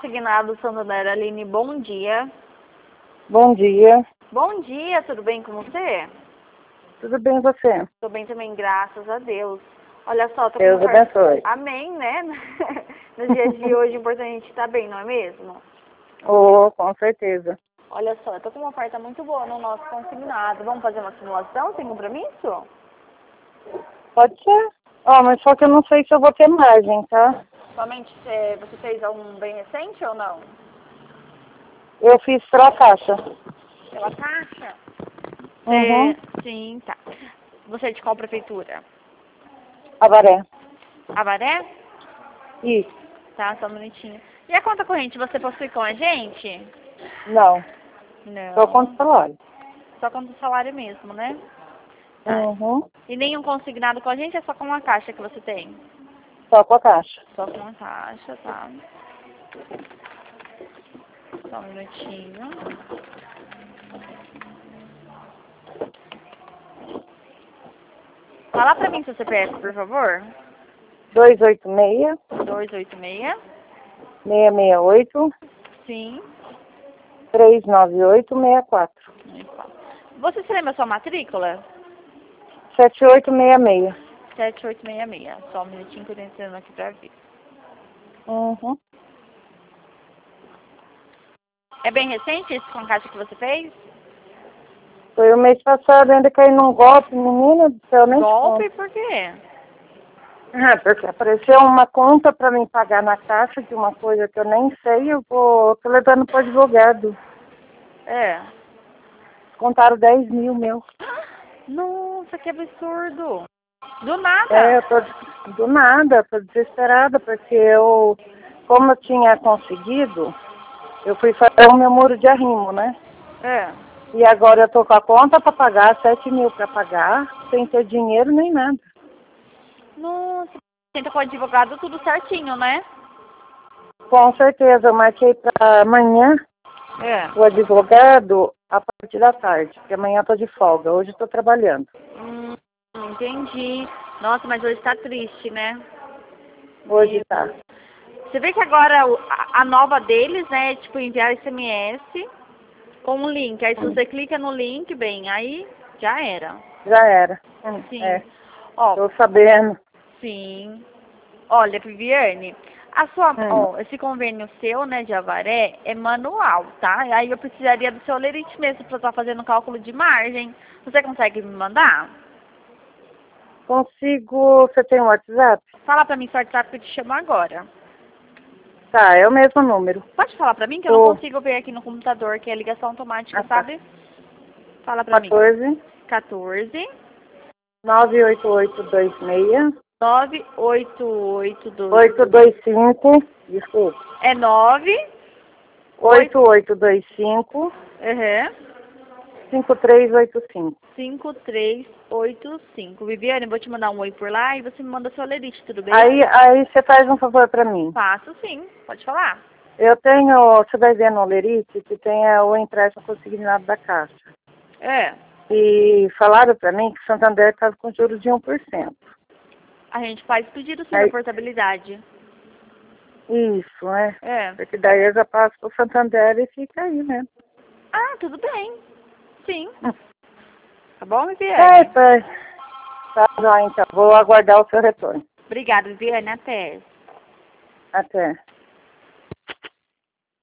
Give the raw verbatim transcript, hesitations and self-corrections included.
consignado Santander. Aline, bom dia. Bom dia. Bom dia, tudo bem com você? Tudo bem e você? Tô bem também, graças a Deus. Olha só, tô Deus com abençoe. Amém, né? No dia de hoje, é importante a gente estar bem, não é mesmo? Oh, com certeza. Olha só, eu tô com uma oferta muito boa no nosso consignado. Vamos fazer uma simulação sem compromisso? Pode ser. Ó, mas só que eu não sei se eu vou ter margem, tá? Somente se você fez algum bem recente ou não? Eu fiz pela caixa. Pela caixa? Uhum. É, sim, tá. Você é de qual prefeitura? Avaré. Avaré? Isso. Tá, só um minutinho. E a conta corrente você possui com a gente? Não. Não. Só conto salário. Só conta o salário mesmo, né? Tá. Uhum. E nenhum consignado com a gente, é só com a caixa que você tem? Só com a caixa. Só com a caixa, tá. Só um minutinho. Fala pra mim seu C P F, por favor. dois oito seis, dois oito seis. seis seis oito, Sim. três nove oito, seis quatro. Você se lembra a sua matrícula? sete oito seis seis. sete oito seis seis. Só um minutinho que eu tô entrando aqui pra ver. Uhum. É bem recente esse com a caixa que você fez? Foi o mês passado, ainda caí num golpe, menina do céu, nem te Golpe? conto. Por quê? Ah, porque apareceu uma conta para mim pagar na caixa de uma coisa que eu nem sei, eu vou, tô levando pro advogado. É. Contaram dez mil meu. Nossa, que absurdo. Do É, nada. eu tô do nada, tô desesperada, porque eu, como eu tinha conseguido, eu fui fazer o meu muro de arrimo, né? É. E agora eu tô com a conta para pagar, sete mil para pagar, sem ter dinheiro nem nada. Nossa. Tenta com o advogado tudo certinho, né? Com certeza, eu marquei para amanhã É. o advogado a partir da tarde, porque amanhã eu tô de folga, hoje eu tô trabalhando. Hum, entendi. Nossa, mas hoje tá triste, né? Hoje tá. Você vê que agora o- a, a nova deles, né, é tipo enviar S M S com um link. Aí se você clica no link, bem, aí já era. Já era. Hum, Sim. É, Ó, tô sabendo. sim. Olha, Viviane, a sua, Hum. ó, esse convênio seu, né, de Avaré, é manual, tá? Aí eu precisaria do seu lerite mesmo pra estar fazendo cálculo de margem. Você consegue me mandar? Consigo. Você tem um WhatsApp? Fala pra mim seu WhatsApp que eu te chamo agora. Tá, é o mesmo número. Pode falar pra mim que eu não O consigo ver aqui no computador, que é ligação automática, ah, tá. sabe? Fala pra mim. quatorze, quatorze, nove oito oito dois seis, nove oito oito dois. oito dois cinco, desculpa, É nove, oito oito dois cinco, uhum, cinco três oito cinco. cinco três oito cinco. Viviane, eu vou te mandar um oi por lá e você me manda seu lerite, tudo bem? Aí, aí você faz um favor pra mim. Faço sim, pode falar. Eu tenho, você vai ver no Lerite que tem é, o empréstimo consignado da Caixa. É, E falaram pra mim que Santander estava com juros de um por cento. a gente faz pedido sim da Aí, portabilidade. isso, né? É. Porque daí eu já passo pro Santander e fica aí, né? Ah, tudo bem. Sim. Hum. Tá bom, É, Viviane? tá. Tá, já, então. Vou aguardar o seu retorno. Obrigada, Viviane. Até. Até.